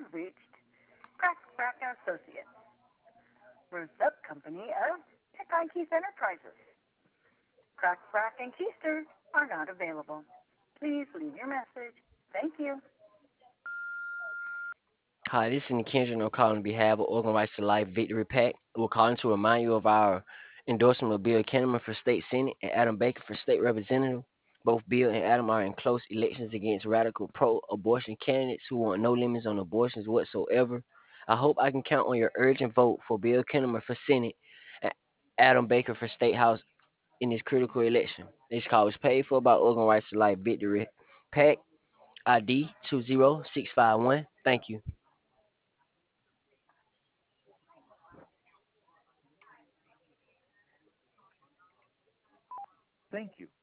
have reached Crack Brack and Associates, Roots Up Company of Tech IT Enterprises. Crack Brack and Keister are not available. Please leave your message. Thank you. Hi, this is Kendra No calling on behalf of Organ Rights to Life Victory Pack. We're calling to remind you of our endorsement of Bill Kinnaman for State Senate and Adam Baker for State Representative. Both Bill and Adam are in close elections against radical pro abortion candidates who want no limits on abortions whatsoever. I hope I can count on your urgent vote for Bill Kinnaman for Senate and Adam Baker for State House in this critical election. This call was paid for by Organ Rights to Life Victory Pack ID 20651. Thank you. Thank you